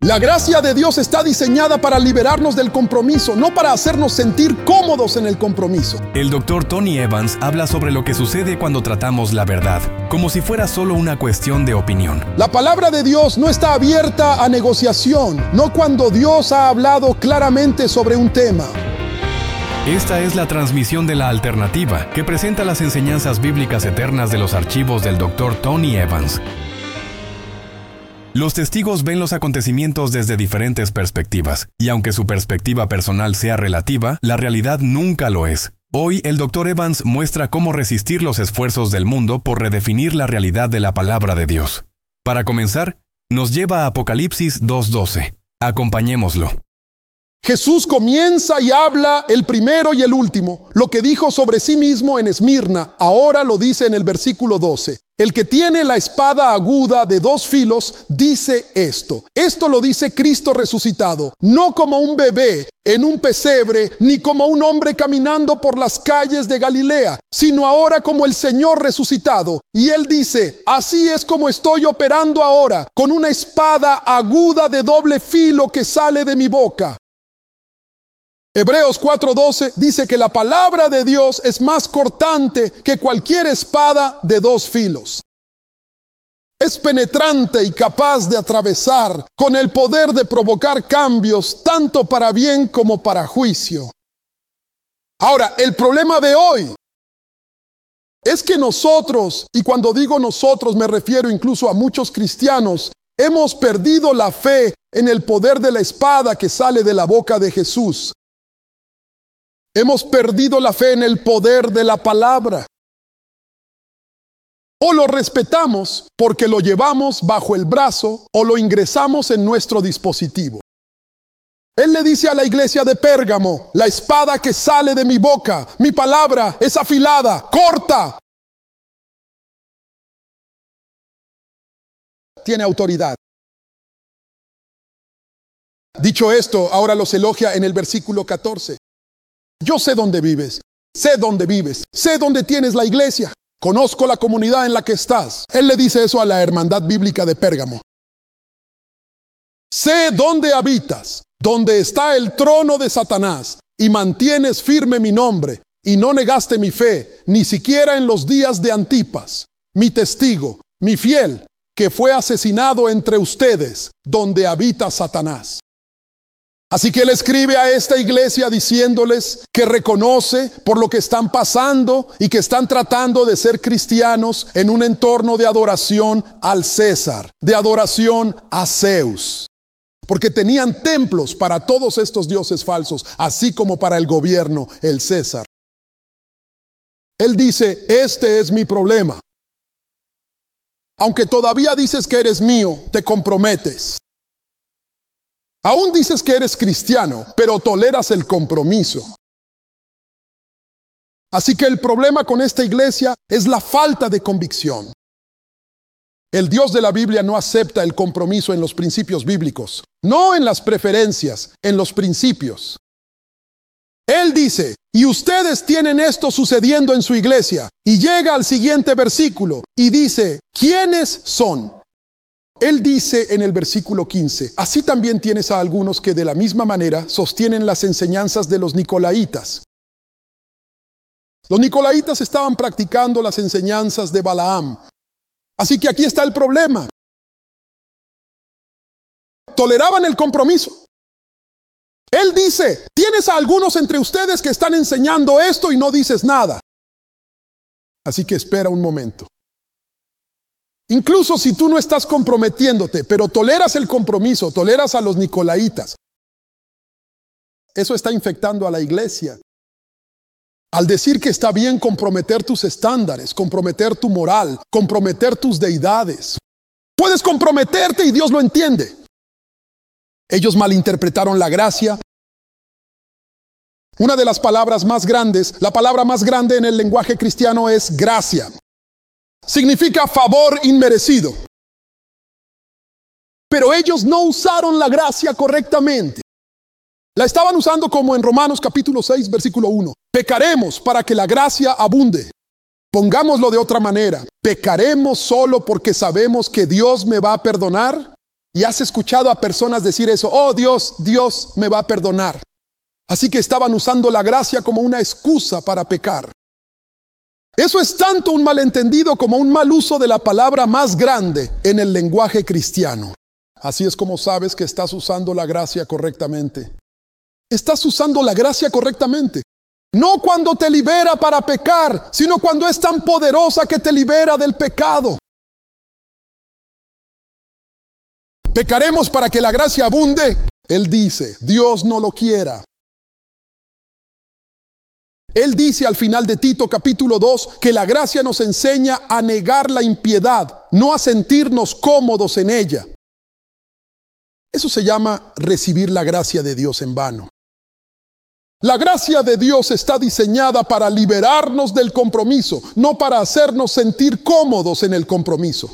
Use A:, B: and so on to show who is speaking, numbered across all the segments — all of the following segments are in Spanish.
A: La gracia de Dios está diseñada para liberarnos del compromiso, no para hacernos sentir cómodos en el compromiso.
B: El Dr. Tony Evans habla sobre lo que sucede cuando tratamos la verdad, como si fuera solo una cuestión de opinión.
A: La palabra de Dios no está abierta a negociación, no cuando Dios ha hablado claramente sobre un tema.
B: Esta es la transmisión de La Alternativa, que presenta las enseñanzas bíblicas eternas de los archivos del Dr. Tony Evans. Los testigos ven los acontecimientos desde diferentes perspectivas, y aunque su perspectiva personal sea relativa, la realidad nunca lo es. Hoy, el Dr. Evans muestra cómo resistir los esfuerzos del mundo por redefinir la realidad de la palabra de Dios. Para comenzar, nos lleva a Apocalipsis 2:12. Acompañémoslo.
A: Jesús comienza y habla el primero y el último. Lo que dijo sobre sí mismo en Esmirna, ahora lo dice en el versículo 12. El que tiene la espada aguda de 2 filos dice esto. Esto lo dice Cristo resucitado, no como un bebé en un pesebre, ni como un hombre caminando por las calles de Galilea, sino ahora como el Señor resucitado. Y él dice, así es como estoy operando ahora, con una espada aguda de doble filo que sale de mi boca. Hebreos 4:12 dice que la palabra de Dios es más cortante que cualquier espada de 2 filos. Es penetrante y capaz de atravesar, con el poder de provocar cambios tanto para bien como para juicio. Ahora, el problema de hoy es que nosotros, y cuando digo nosotros me refiero incluso a muchos cristianos, hemos perdido la fe en el poder de la espada que sale de la boca de Jesús. Hemos perdido la fe en el poder de la palabra. O lo respetamos porque lo llevamos bajo el brazo o lo ingresamos en nuestro dispositivo. Él le dice a la iglesia de Pérgamo, la espada que sale de mi boca, mi palabra es afilada, corta. Tiene autoridad. Dicho esto, ahora los elogia en el versículo 14. Yo sé dónde vives, sé dónde tienes la iglesia, conozco la comunidad en la que estás. Él le dice eso a la hermandad bíblica de Pérgamo. Sé dónde habitas, donde está el trono de Satanás, y mantienes firme mi nombre, y no negaste mi fe, ni siquiera en los días de Antipas, mi testigo, mi fiel, que fue asesinado entre ustedes, donde habita Satanás. Así que él escribe a esta iglesia diciéndoles que reconoce por lo que están pasando y que están tratando de ser cristianos en un entorno de adoración al César, de adoración a Zeus. Porque tenían templos para todos estos dioses falsos, así como para el gobierno, el César. Él dice, este es mi problema. Aunque todavía dices que eres mío, te comprometes. Aún dices que eres cristiano, pero toleras el compromiso. Así que el problema con esta iglesia es la falta de convicción. El Dios de la Biblia no acepta el compromiso en los principios bíblicos, no en las preferencias, en los principios. Él dice, y ustedes tienen esto sucediendo en su iglesia. Y llega al siguiente versículo y dice, ¿quiénes son? Él dice en el versículo 15, así también tienes a algunos que de la misma manera sostienen las enseñanzas de los nicolaítas. Los nicolaítas estaban practicando las enseñanzas de Balaam. Así que aquí está el problema. Toleraban el compromiso. Él dice, tienes a algunos entre ustedes que están enseñando esto y no dices nada. Así que espera un momento. Incluso si tú no estás comprometiéndote, pero toleras el compromiso, toleras a los nicolaítas, eso está infectando a la iglesia. Al decir que está bien comprometer tus estándares, comprometer tu moral, comprometer tus deidades. Puedes comprometerte y Dios lo entiende. Ellos malinterpretaron la gracia. Una de las palabras más grandes, la palabra más grande en el lenguaje cristiano es gracia. Significa favor inmerecido. Pero ellos no usaron la gracia correctamente. La estaban usando como en Romanos capítulo 6, versículo 1. Pecaremos para que la gracia abunde. Pongámoslo de otra manera. ¿Pecaremos solo porque sabemos que Dios me va a perdonar? Y has escuchado a personas decir eso: oh, Dios me va a perdonar. Así que estaban usando la gracia como una excusa para pecar. Eso es tanto un malentendido como un mal uso de la palabra más grande en el lenguaje cristiano. Así es como sabes que estás usando la gracia correctamente. Estás usando la gracia correctamente. No cuando te libera para pecar, sino cuando es tan poderosa que te libera del pecado. ¿Pecaremos para que la gracia abunde? Él dice, Dios no lo quiera. Él dice al final de Tito capítulo 2 que la gracia nos enseña a negar la impiedad, no a sentirnos cómodos en ella. Eso se llama recibir la gracia de Dios en vano. La gracia de Dios está diseñada para liberarnos del compromiso, no para hacernos sentir cómodos en el compromiso.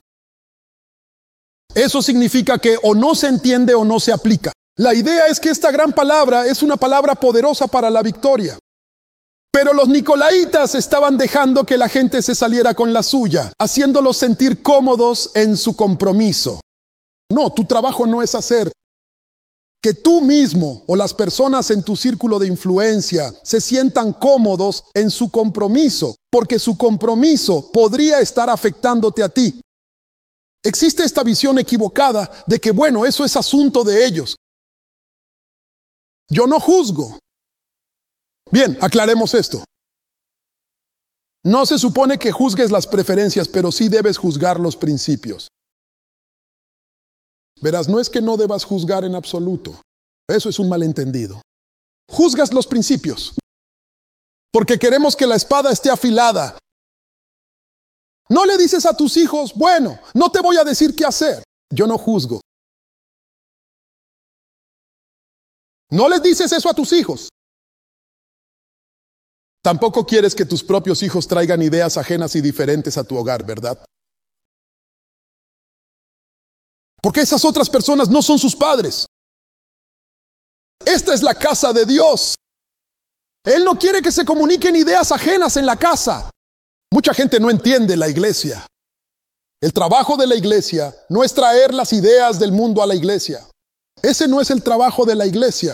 A: Eso significa que o no se entiende o no se aplica. La idea es que esta gran palabra es una palabra poderosa para la victoria. Pero los nicolaitas estaban dejando que la gente se saliera con la suya, haciéndolos sentir cómodos en su compromiso. No, tu trabajo no es hacer que tú mismo o las personas en tu círculo de influencia se sientan cómodos en su compromiso, porque su compromiso podría estar afectándote a ti. Existe esta visión equivocada de que, bueno, eso es asunto de ellos. Yo no juzgo. Bien, aclaremos esto. No se supone que juzgues las preferencias, pero sí debes juzgar los principios. Verás, no es que no debas juzgar en absoluto. Eso es un malentendido. Juzgas los principios, porque queremos que la espada esté afilada. No le dices a tus hijos, bueno, no te voy a decir qué hacer. Yo no juzgo. No les dices eso a tus hijos. Tampoco quieres que tus propios hijos traigan ideas ajenas y diferentes a tu hogar, ¿verdad? Porque esas otras personas no son sus padres. Esta es la casa de Dios. Él no quiere que se comuniquen ideas ajenas en la casa. Mucha gente no entiende la iglesia. El trabajo de la iglesia no es traer las ideas del mundo a la iglesia. Ese no es el trabajo de la iglesia.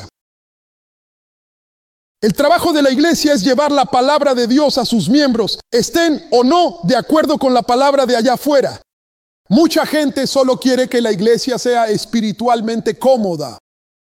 A: El trabajo de la iglesia es llevar la palabra de Dios a sus miembros, estén o no de acuerdo con la palabra de allá afuera. Mucha gente solo quiere que la iglesia sea espiritualmente cómoda,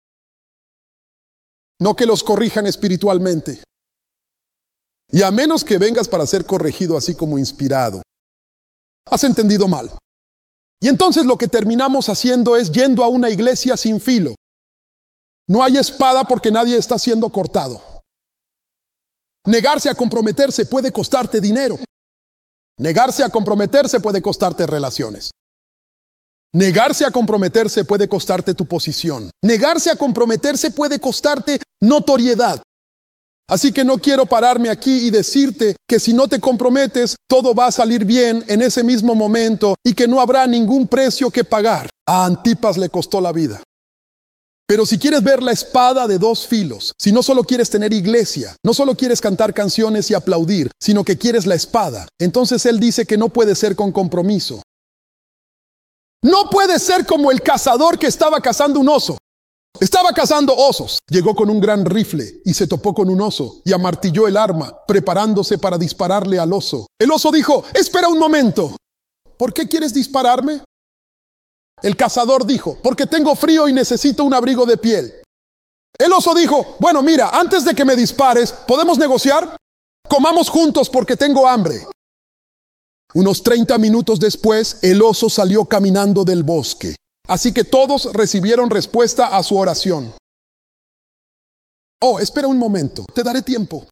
A: no que los corrijan espiritualmente. Y a menos que vengas para ser corregido así como inspirado, has entendido mal. Y entonces lo que terminamos haciendo es yendo a una iglesia sin filo. No hay espada porque nadie está siendo cortado. Negarse a comprometerse puede costarte dinero. Negarse a comprometerse puede costarte relaciones. Negarse a comprometerse puede costarte tu posición. Negarse a comprometerse puede costarte notoriedad. Así que no quiero pararme aquí y decirte que si no te comprometes, todo va a salir bien en ese mismo momento y que no habrá ningún precio que pagar. A Antipas le costó la vida. Pero si quieres ver la espada de dos filos, si no solo quieres tener iglesia, no solo quieres cantar canciones y aplaudir, sino que quieres la espada, entonces él dice que no puede ser con compromiso. No puede ser como el cazador que estaba cazando un oso. Estaba cazando osos. Llegó con un gran rifle y se topó con un oso y amartilló el arma, preparándose para dispararle al oso. El oso dijo, espera un momento. ¿Por qué quieres dispararme? El cazador dijo, porque tengo frío y necesito un abrigo de piel. El oso dijo, bueno, mira, antes de que me dispares, ¿podemos negociar? Comamos juntos porque tengo hambre. Unos 30 minutos después, el oso salió caminando del bosque. Así que todos recibieron respuesta a su oración. Oh, espera un momento, te daré tiempo.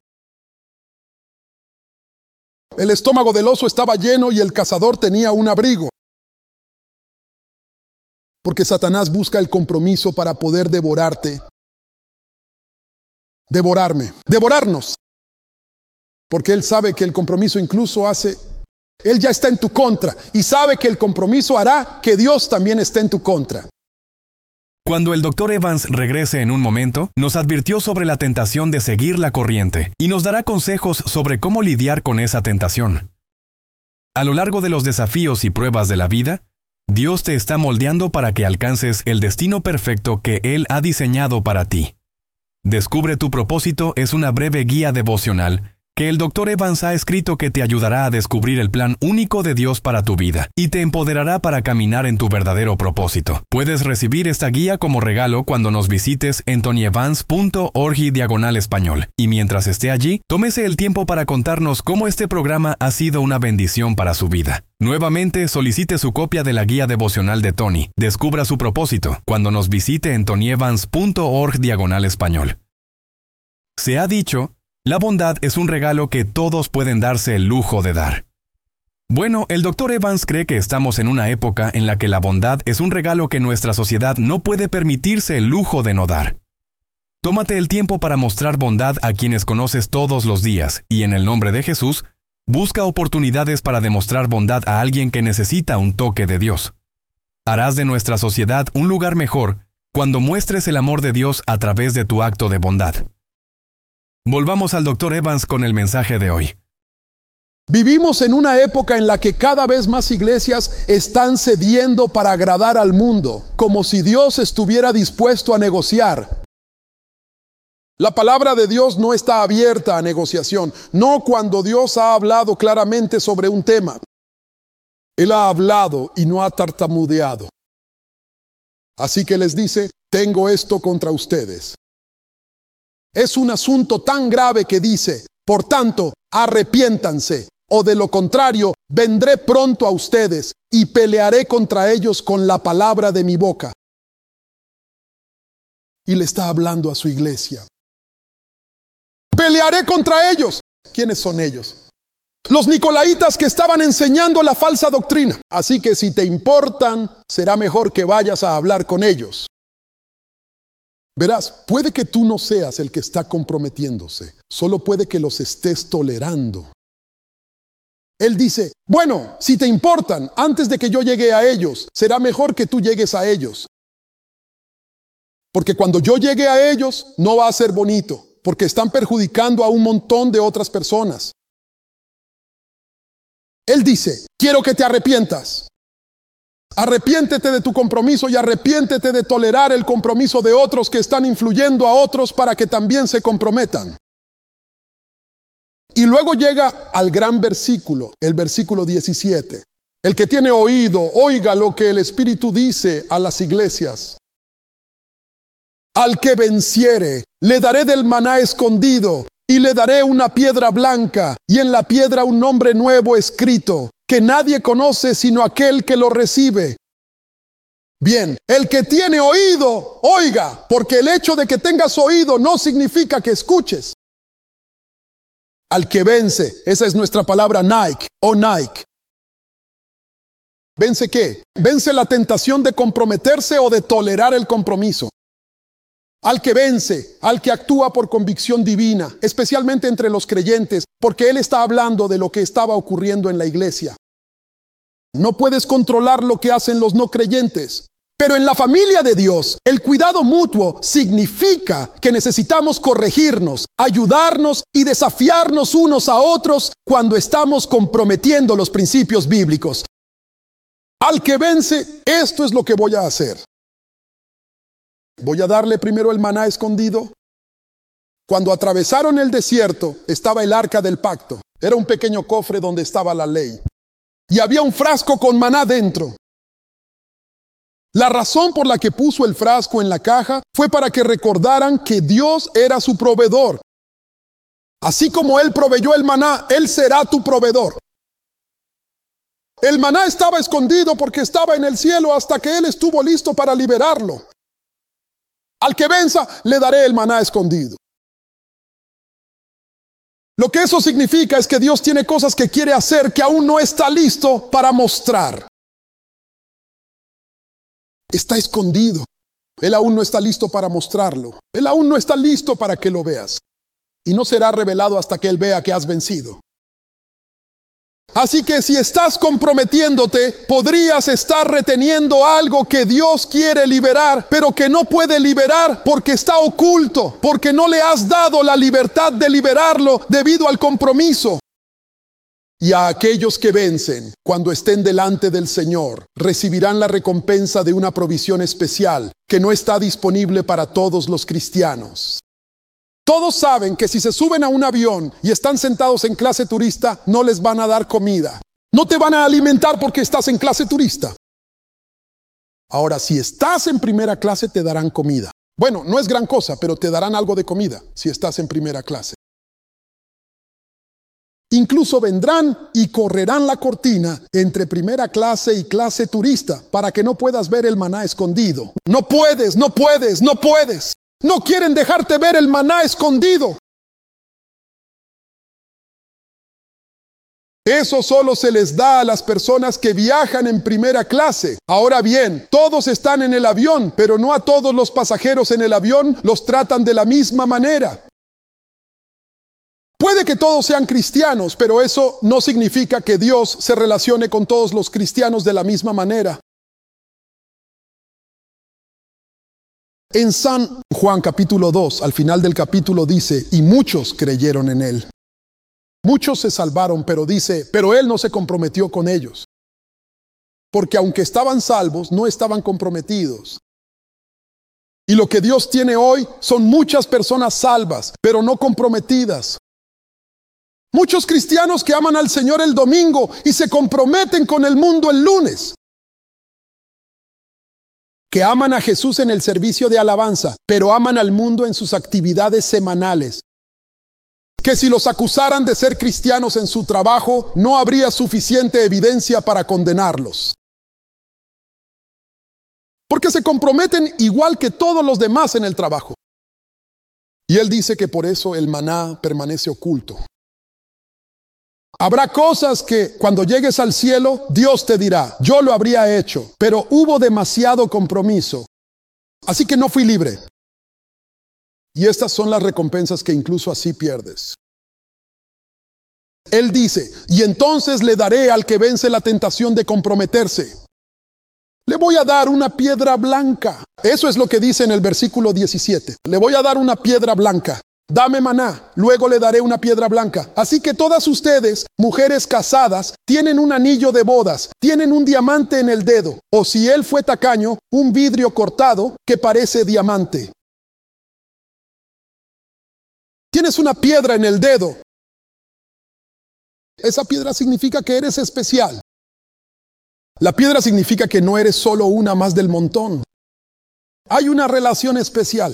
A: El estómago del oso estaba lleno y el cazador tenía un abrigo. Porque Satanás busca el compromiso para poder devorarte. Devorarnos. Porque él sabe que el compromiso incluso él ya está en tu contra y sabe que el compromiso hará que Dios también esté en tu contra.
B: Cuando el Dr. Evans regrese en un momento, nos advirtió sobre la tentación de seguir la corriente y nos dará consejos sobre cómo lidiar con esa tentación. A lo largo de los desafíos y pruebas de la vida, Dios te está moldeando para que alcances el destino perfecto que Él ha diseñado para ti. Descubre tu propósito es una breve guía devocional que el Dr. Evans ha escrito que te ayudará a descubrir el plan único de Dios para tu vida y te empoderará para caminar en tu verdadero propósito. Puedes recibir esta guía como regalo cuando nos visites en tonyevans.org/español. Y mientras esté allí, tómese el tiempo para contarnos cómo este programa ha sido una bendición para su vida. Nuevamente, solicite su copia de la guía devocional de Tony. Descubra su propósito cuando nos visite en tonyevans.org/español. Se ha dicho, la bondad es un regalo que todos pueden darse el lujo de dar. Bueno, el Dr. Evans cree que estamos en una época en la que la bondad es un regalo que nuestra sociedad no puede permitirse el lujo de no dar. Tómate el tiempo para mostrar bondad a quienes conoces todos los días y en el nombre de Jesús, busca oportunidades para demostrar bondad a alguien que necesita un toque de Dios. Harás de nuestra sociedad un lugar mejor cuando muestres el amor de Dios a través de tu acto de bondad. Volvamos al Dr. Evans con el mensaje de hoy.
A: Vivimos en una época en la que cada vez más iglesias están cediendo para agradar al mundo, como si Dios estuviera dispuesto a negociar. La palabra de Dios no está abierta a negociación, no cuando Dios ha hablado claramente sobre un tema. Él ha hablado y no ha tartamudeado. Así que les dice, tengo esto contra ustedes. Es un asunto tan grave que dice, por tanto, arrepiéntanse, o de lo contrario, vendré pronto a ustedes y pelearé contra ellos con la palabra de mi boca. Y le está hablando a su iglesia. Pelearé contra ellos. ¿Quiénes son ellos? Los nicolaitas que estaban enseñando la falsa doctrina. Así que si te importan, será mejor que vayas a hablar con ellos. Verás, puede que tú no seas el que está comprometiéndose, solo puede que los estés tolerando. Él dice, bueno, si te importan, antes de que yo llegue a ellos, será mejor que tú llegues a ellos. Porque cuando yo llegue a ellos, no va a ser bonito, porque están perjudicando a un montón de otras personas. Él dice, quiero que te arrepientas. Arrepiéntete de tu compromiso y arrepiéntete de tolerar el compromiso de otros que están influyendo a otros para que también se comprometan. Y luego llega al gran versículo, el versículo 17. El que tiene oído, oiga lo que el Espíritu dice a las iglesias. Al que venciere, le daré del maná escondido y le daré una piedra blanca y en la piedra un nombre nuevo escrito, que nadie conoce sino aquel que lo recibe. Bien, el que tiene oído, oiga, porque el hecho de que tengas oído no significa que escuches. Al que vence, esa es nuestra palabra Nike o Nike. ¿Vence qué? Vence la tentación de comprometerse o de tolerar el compromiso. Al que vence, al que actúa por convicción divina, especialmente entre los creyentes, porque él está hablando de lo que estaba ocurriendo en la iglesia. No puedes controlar lo que hacen los no creyentes, pero en la familia de Dios, el cuidado mutuo significa que necesitamos corregirnos, ayudarnos y desafiarnos unos a otros cuando estamos comprometiendo los principios bíblicos. Al que vence, esto es lo que voy a hacer. Voy a darle primero el maná escondido. Cuando atravesaron el desierto, estaba el arca del pacto. Era un pequeño cofre donde estaba la ley. Y había un frasco con maná dentro. La razón por la que puso el frasco en la caja fue para que recordaran que Dios era su proveedor. Así como Él proveyó el maná, Él será tu proveedor. El maná estaba escondido porque estaba en el cielo hasta que Él estuvo listo para liberarlo. Al que venza, le daré el maná escondido. Lo que eso significa es que Dios tiene cosas que quiere hacer que aún no está listo para mostrar. Está escondido. Él aún no está listo para mostrarlo. Él aún no está listo para que lo veas. Y no será revelado hasta que Él vea que has vencido. Así que si estás comprometiéndote, podrías estar reteniendo algo que Dios quiere liberar, pero que no puede liberar porque está oculto, porque no le has dado la libertad de liberarlo debido al compromiso. Y a aquellos que vencen, cuando estén delante del Señor, recibirán la recompensa de una provisión especial que no está disponible para todos los cristianos. Todos saben que si se suben a un avión y están sentados en clase turista, no les van a dar comida. No te van a alimentar porque estás en clase turista. Ahora, si estás en primera clase, te darán comida. Bueno, no es gran cosa, pero te darán algo de comida si estás en primera clase. Incluso vendrán y correrán la cortina entre primera clase y clase turista para que no puedas ver el maná escondido. No puedes, no puedes, no puedes. No quieren dejarte ver el maná escondido. Eso solo se les da a las personas que viajan en primera clase. Ahora bien, todos están en el avión, pero no a todos los pasajeros en el avión los tratan de la misma manera. Puede que todos sean cristianos, pero eso no significa que Dios se relacione con todos los cristianos de la misma manera. En San Juan capítulo 2, al final del capítulo dice, y muchos creyeron en él. Muchos se salvaron, pero dice, pero él no se comprometió con ellos. Porque aunque estaban salvos, no estaban comprometidos. Y lo que Dios tiene hoy son muchas personas salvas, pero no comprometidas. Muchos cristianos que aman al Señor el domingo y se comprometen con el mundo el lunes. Que aman a Jesús en el servicio de alabanza, pero aman al mundo en sus actividades semanales. Que si los acusaran de ser cristianos en su trabajo, no habría suficiente evidencia para condenarlos. Porque se comprometen igual que todos los demás en el trabajo. Y él dice que por eso el maná permanece oculto. Habrá cosas que cuando llegues al cielo, Dios te dirá, yo lo habría hecho, pero hubo demasiado compromiso. Así que no fui libre. Y estas son las recompensas que incluso así pierdes. Él dice, y entonces le daré al que vence la tentación de comprometerse. Le voy a dar una piedra blanca. Eso es lo que dice en el versículo 17. Le voy a dar una piedra blanca. Dame maná, luego le daré una piedra blanca. Así que todas ustedes, mujeres casadas, tienen un anillo de bodas, tienen un diamante en el dedo, o si él fue tacaño, un vidrio cortado que parece diamante. Tienes una piedra en el dedo. Esa piedra significa que eres especial. La piedra significa que no eres solo una más del montón. Hay una relación especial.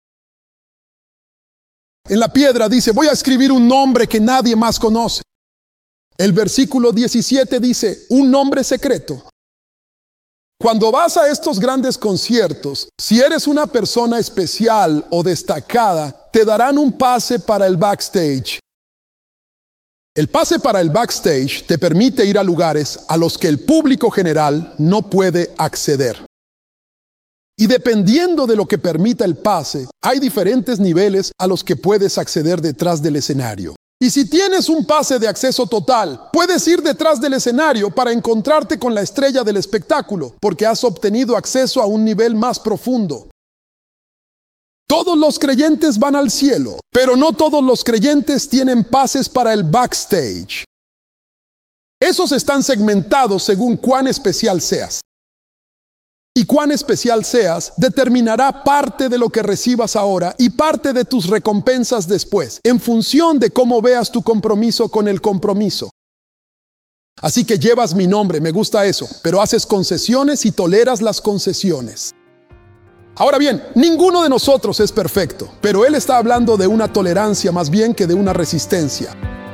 A: En la piedra dice, voy a escribir un nombre que nadie más conoce. El versículo 17 dice, un nombre secreto. Cuando vas a estos grandes conciertos, si eres una persona especial o destacada, te darán un pase para el backstage. El pase para el backstage te permite ir a lugares a los que el público general no puede acceder. Y dependiendo de lo que permita el pase, hay diferentes niveles a los que puedes acceder detrás del escenario. Y si tienes un pase de acceso total, puedes ir detrás del escenario para encontrarte con la estrella del espectáculo, porque has obtenido acceso a un nivel más profundo. Todos los creyentes van al cielo, pero no todos los creyentes tienen pases para el backstage. Esos están segmentados según cuán especial seas. Y cuán especial seas determinará parte de lo que recibas ahora y parte de tus recompensas después, en función de cómo veas tu compromiso con el compromiso. Así que llevas mi nombre, me gusta eso, pero haces concesiones y toleras las concesiones. Ahora bien, ninguno de nosotros es perfecto, pero él está hablando de una tolerancia más bien que de una resistencia.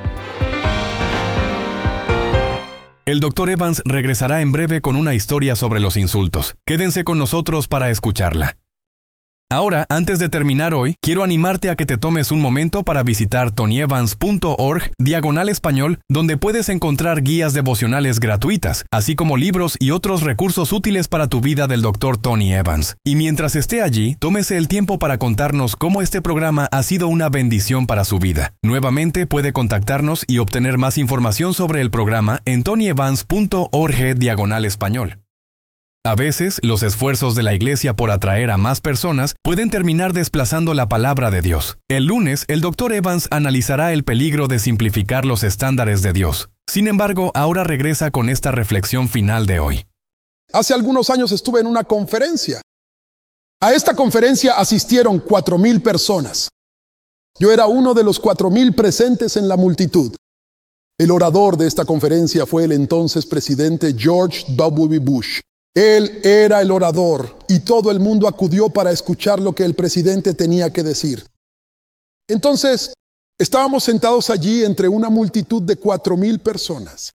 B: El Dr. Evans regresará en breve con una historia sobre los insultos. Quédense con nosotros para escucharla. Ahora, antes de terminar hoy, quiero animarte a que te tomes un momento para visitar tonyevans.org/español, donde puedes encontrar guías devocionales gratuitas, así como libros y otros recursos útiles para tu vida del Dr. Tony Evans. Y mientras esté allí, tómese el tiempo para contarnos cómo este programa ha sido una bendición para su vida. Nuevamente puede contactarnos y obtener más información sobre el programa en tonyevans.org/español. A veces, los esfuerzos de la iglesia por atraer a más personas pueden terminar desplazando la palabra de Dios. El lunes, el Dr. Evans analizará el peligro de simplificar los estándares de Dios. Sin embargo, ahora regresa con esta reflexión final de hoy.
A: Hace algunos años estuve en una conferencia. A esta conferencia asistieron 4,000 personas. Yo era uno de los 4,000 presentes en la multitud. El orador de esta conferencia fue el entonces presidente George W. Bush. Él era el orador y todo el mundo acudió para escuchar lo que el presidente tenía que decir. Entonces, estábamos sentados allí entre una multitud de 4,000 personas.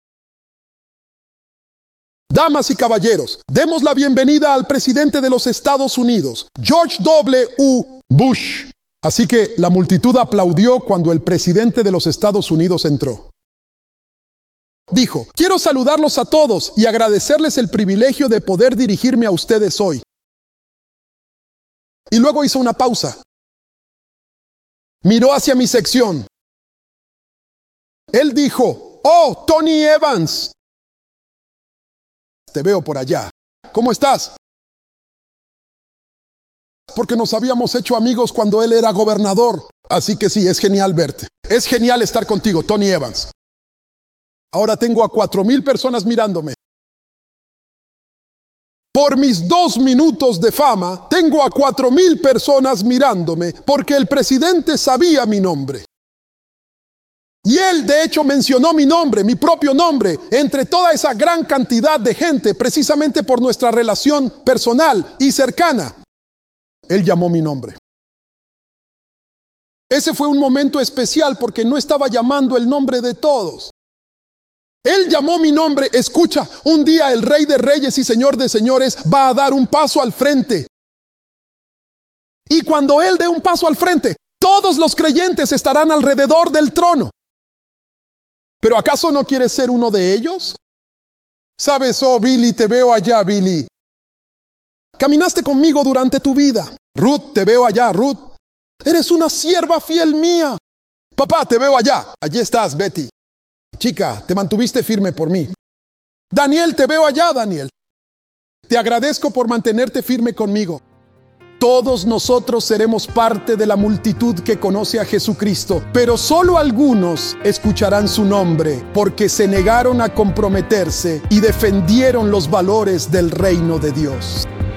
A: Damas y caballeros, demos la bienvenida al presidente de los Estados Unidos, George W. Bush. Así que la multitud aplaudió cuando el presidente de los Estados Unidos entró. Dijo: quiero saludarlos a todos y agradecerles el privilegio de poder dirigirme a ustedes hoy. Y luego hizo una pausa. Miró hacia mi sección. Él dijo: oh, Tony Evans. Te veo por allá. ¿Cómo estás? Porque nos habíamos hecho amigos cuando él era gobernador. Así que sí, es genial verte. Es genial estar contigo, Tony Evans. Ahora tengo a 4,000 personas mirándome. Por mis 2 minutos de fama, tengo a 4,000 personas mirándome porque el presidente sabía mi nombre. Y él, de hecho, mencionó mi nombre, mi propio nombre, entre toda esa gran cantidad de gente, precisamente por nuestra relación personal y cercana. Él llamó mi nombre. Ese fue un momento especial porque no estaba llamando el nombre de todos. Él llamó mi nombre. Escucha, un día el Rey de Reyes y Señor de Señores va a dar un paso al frente. Y cuando Él dé un paso al frente, todos los creyentes estarán alrededor del trono. ¿Pero acaso no quieres ser uno de ellos? Sabes, oh Billy, te veo allá, Billy. Caminaste conmigo durante tu vida. Ruth, te veo allá, Ruth. Eres una sierva fiel mía. Papá, te veo allá. Allí estás, Betty. Chica, te mantuviste firme por mí. Daniel, te veo allá, Daniel. Te agradezco por mantenerte firme conmigo. Todos nosotros seremos parte de la multitud que conoce a Jesucristo, pero solo algunos escucharán su nombre porque se negaron a comprometerse y defendieron los valores del reino de Dios.